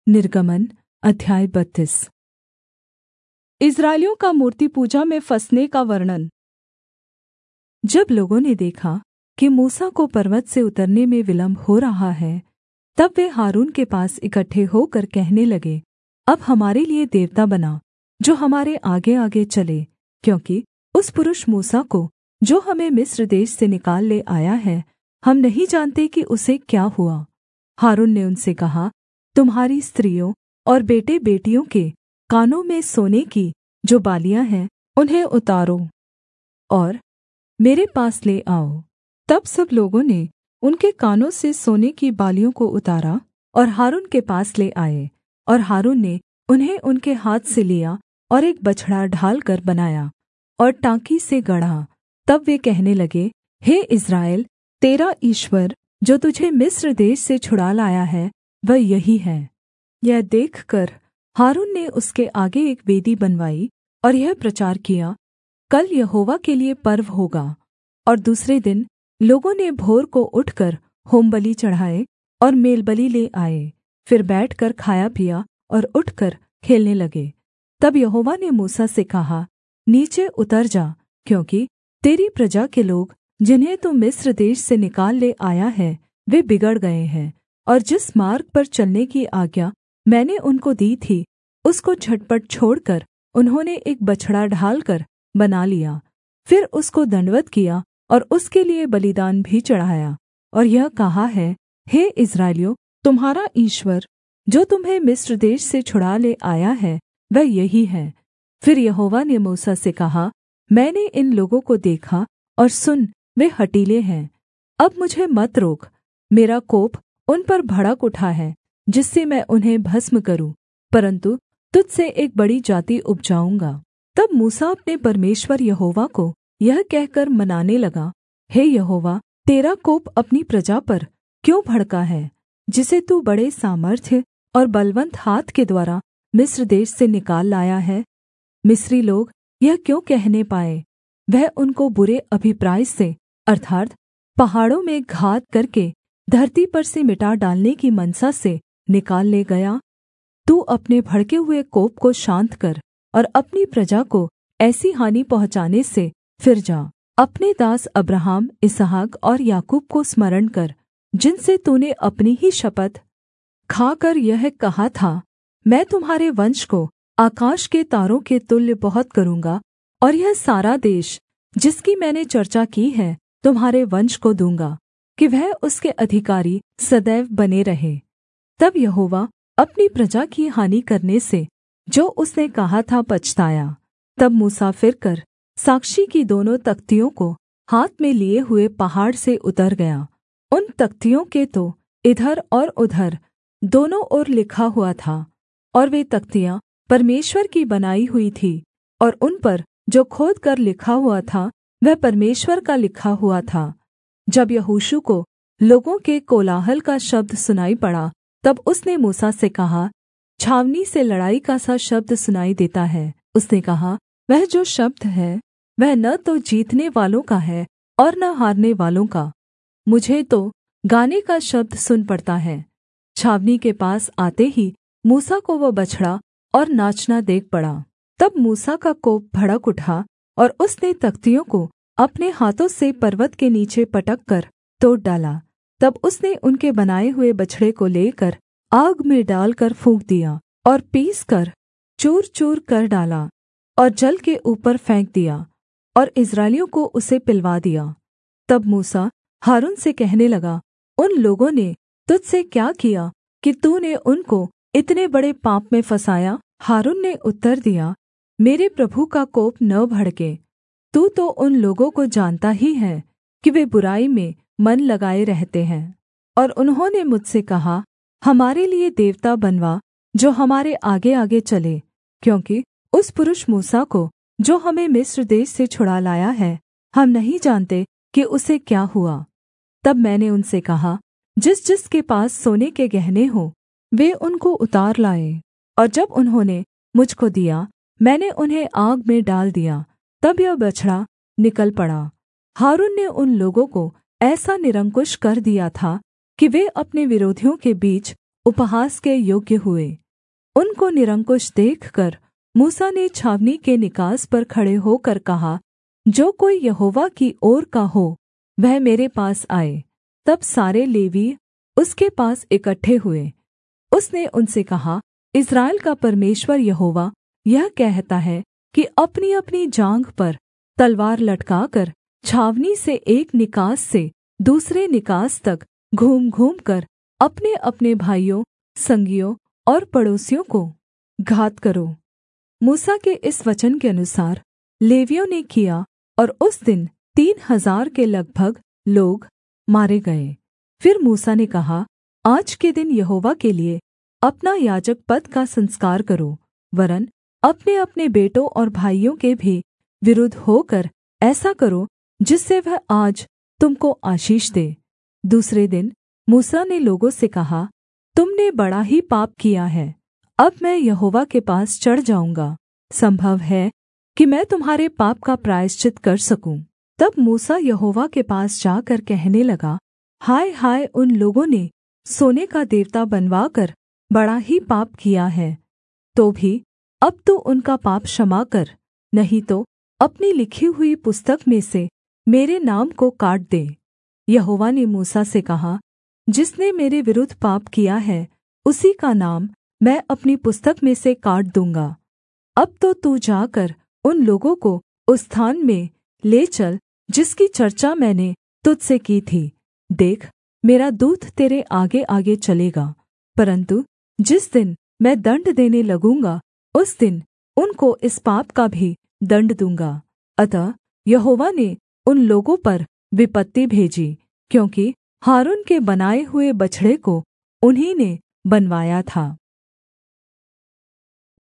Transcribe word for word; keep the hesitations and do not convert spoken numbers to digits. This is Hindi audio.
निर्गमन अध्याय बत्तीस। इस्राएलियों का मूर्ति पूजा में फँसने का वर्णन। जब लोगों ने देखा कि मूसा को पर्वत से उतरने में विलम्ब हो रहा है, तब वे हारून के पास इकट्ठे होकर कहने लगे, अब हमारे लिये देवता बना, जो हमारे आगेआगे चले, क्योंकि उस पुरुष मूसा को, जो हमें मिस्र देश से निकाल ले आया है, हम नहीं जानते कि उसे क्या हुआ। हारून ने उनसे कहा, तुम्हारी स्त्रियों और बेटे बेटियों के कानों में सोने की जो बालियाँ हैं, उन्हें उतारो और मेरे पास ले आओ। तब सब लोगों ने उनके कानों से सोने की बालियों को उतारा और हारून के पास ले आए, और हारून ने उन्हें उनके हाथ से लिया और एक बछड़ा ढालकर बनाया और टाँकी से गढ़ा। तब वे कहने लगे, हे इस्राएल, तेरा ईश्वर जो तुझे मिस्र देश से छुड़ा लाया है, वह यही है। यह देखकर हारून ने उसके आगे एक वेदी बनवाई और यह प्रचार किया, कल यहोवा के लिये पर्व होगा। और दूसरे दिन लोगों ने भोर को उठकर होमबलि चढ़ाए और मेलबलि ले आए, फिर बैठकर खाया पिया और उठकर खेलने लगे। तब यहोवा ने मूसा से कहा, नीचे उतर जा, क्योंकि तेरी प्रजा के लोग, जिन्हें तू मिस्र देश से निकाल ले आया है, वे बिगड़ गए हैं, और जिस मार्ग पर चलने की आज्ञा मैंने उनको दी थी, उसको झटपट छोड़कर उन्होंने एक बछड़ा ढालकर बना लिया। फिर उसको दण्डवत् किया और उसके लिये बलिदान भी चढ़ाया, और यह कहा है, हे इस्राएलियों, तुम्हारा ईश्वर जो तुम्हें मिस्र देश से छुड़ा ले आया है, वह यही है। फिर यहोवा ने मूसा से कहा, मैंने इन लोगों को देखा, और सुन, वे हठीले हैं। अब मुझे मत रोक, मेरा कोप उन पर भड़क उठा है, जिससे मैं उन्हें भस्म करूँ, परन्तु तुझ से एक बड़ी जाति उपजाऊँगा। तब मूसा अपने परमेश्वर यहोवा को यह कहकर मनाने लगा, हे यहोवा, तेरा कोप अपनी प्रजा पर क्यों भड़का है, जिसे तू बड़े सामर्थ्य और बलवन्त हाथ के द्वारा मिस्र देश से निकाल लाया है? मिस्री लोग यह क्यों कहने पाए, वह उनको बुरे अभिप्राय से, अर्थात् पहाड़ों में घात करके धरती पर से मिटा डालने की मनसा से निकाल ले गया? तू अपने भड़के हुए कोप को शान्त कर और अपनी प्रजा को ऐसी हानि पहुँचाने से फिर जा। अपने दास अब्राहम, इसहाक और याकूब को स्मरण कर, जिनसे तूने अपनी ही शपथ खाकर यह कहा था, मैं तुम्हारे वंश को आकाश के तारों के तुल्य बहुत करूँगा, और यह सारा देश जिसकी मैंने चर्चा की है तुम्हारे वंश को दूँगा, कि वह उसके अधिकारी सदैव बने रहे। तब यहोवा अपनी प्रजा की हानि करने से, जो उसने कहा था, पछताया। तब मूसा फिरकर साक्षी की दोनों तख्तियों को हाथ में लिए हुए पहाड़ से उतर गया। उन तख्तियों के तो इधर और उधर दोनों ओर लिखा हुआ था, और वे तख्तियाँ परमेश्वर की बनाई हुई थी, और उन पर जो खोद कर लिखा हुआ था, वह परमेश्वर का लिखा हुआ था। जब यहोशू को लोगों के कोलाहल का शब्द सुनाई पड़ा, तब उसने मूसा से कहा, छावनी से लड़ाई का सा शब्द सुनाई देता है। उसने कहा, वह जो शब्द है, वह न तो जीतने वालों का है और न हारने वालों का। मुझे तो गाने का शब्द सुन पड़ता है। छावनी के पास आते ही मूसा को वह बछड़ा और नाचना देख पड़ा। तब मूसा का कोप भड़क उठा, और उसने तख्तियों को अपने हाथों से पर्वत के नीचे पटक कर तोड़ डाला। तब उसने उनके बनाए हुए बछड़े को लेकर आग में डालकर फूँक दिया, और पीस कर चूर चूर कर डाला, और जल के ऊपर फेंक दिया, और इस्राएलियों को उसे पिलवा दिया। तब मूसा हारून से कहने लगा, उन लोगों ने तुझसे क्या किया कि तूने उनको इतने बड़े पाप में फँसाया? हारून ने उत्तर दिया, मेरे प्रभु का कोप न भड़के। तू तो उन लोगों को जानता ही है कि वे बुराई में मन लगाए रहते हैं। और उन्होंने मुझसे कहा, हमारे लिये देवता बनवा, जो हमारे आगेआगे चले, क्योंकि उस पुरुष मूसा को, जो हमें मिस्र देश से छुड़ा लाया है, हम नहीं जानते कि उसे क्या हुआ। तब मैंने उनसे कहा, जिस जिसके पास सोने के गहने हों, वे उनको उतार लाएँ। और जब उन्होंने मुझको दिया, मैंने उन्हें आग में डाल दिया। तब यह बछड़ा निकल पड़ा। हारून ने उन लोगों को ऐसा निरंकुश कर दिया था कि वे अपने विरोधियों के बीच उपहास के योग्य हुए। उनको निरंकुश देखकर मूसा ने छावनी के निकास पर खड़े होकर कहा, जो कोई यहोवा की ओर का हो वह मेरे पास आए। तब सारे लेवीय उसके पास इकट्ठे हुए। उसने उनसे कहा, इस्राएल का परमेश्वर यहोवा यह कहता है कि अपनीअपनी जाँघ पर तलवार लटकाकर छावनी से एक निकास से दूसरे निकास तक घूम घूमकर अपनेअपने भाइयों, संगियों और पड़ोसियों को घात करो। मूसा के इस वचन के अनुसार लेवियों ने किया, और उस दिन तीन हजार के लगभग लोग मारे गए। फिर मूसा ने कहा, आज के दिन यहोवा के लिये अपना याजक पद का संस्कार करो, वरन् अपनेअपने बेटों और भाइयों के भी विरुद्ध होकर ऐसा करो जिससे वह आज तुम को आशीष दे। दूसरे दिन मूसा ने लोगों से कहा, तुमने बड़ा ही पाप किया है। अब मैं यहोवा के पास चढ़ जाऊँगा, सम्भव है कि मैं तुम्हारे पाप का प्रायश्चित कर सकूँ। तब मूसा यहोवा के पास जाकर कहने लगा, हाय हाय, उन लोगों ने सोने का देवता बनवाकर बड़ा ही पाप किया है। तो भी अब तू उनका पाप क्षमा कर, नहीं तो अपनी लिखी हुई पुस्तक में से मेरे नाम को काट दे। यहोवा ने मूसा से कहा, जिसने मेरे विरुद्ध पाप किया है उसी का नाम मैं अपनी पुस्तक में से काट दूँगा। अब तो तू जाकर उन लोगों को उस स्थान में ले चल जिसकी चर्चा मैंने तुझ से की थी। देख, मेरा दूत तेरे आगेआगे चलेगा, परन्तु जिस दिन मैं दण्ड देने लगूँगा उस दिन उनको इस पाप का भी दण्ड दूँगा। अतः यहोवा ने उन लोगों पर विपत्ति भेजी, क्योंकि हारून के बनाए हुए बछड़े को उन्हीं ने बनवाया था।